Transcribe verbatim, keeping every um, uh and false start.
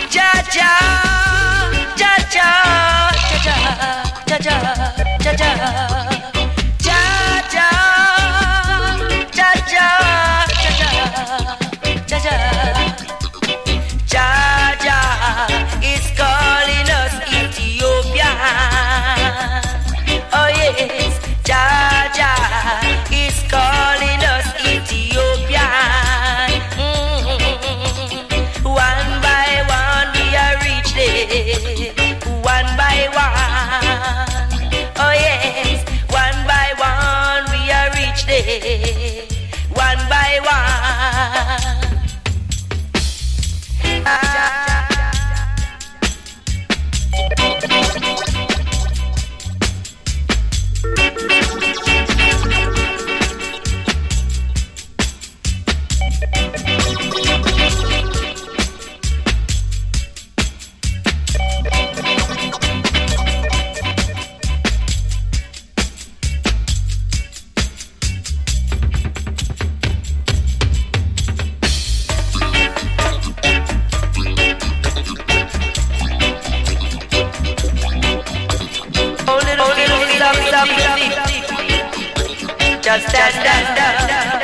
Jah Jah, Jah Jah, Jah Jah, Jah Jah, Jah Jah, Jah Jah, Jah Jah, Jah Jah. Jah Jah is calling us Ethiopia. Oh yes, Jah Jah is calling us Ethiopia. Mm-hmm. One by one we are reached there. One by one. Oh yes, one by one we are reached there. One by one. Just stand, stand, stand.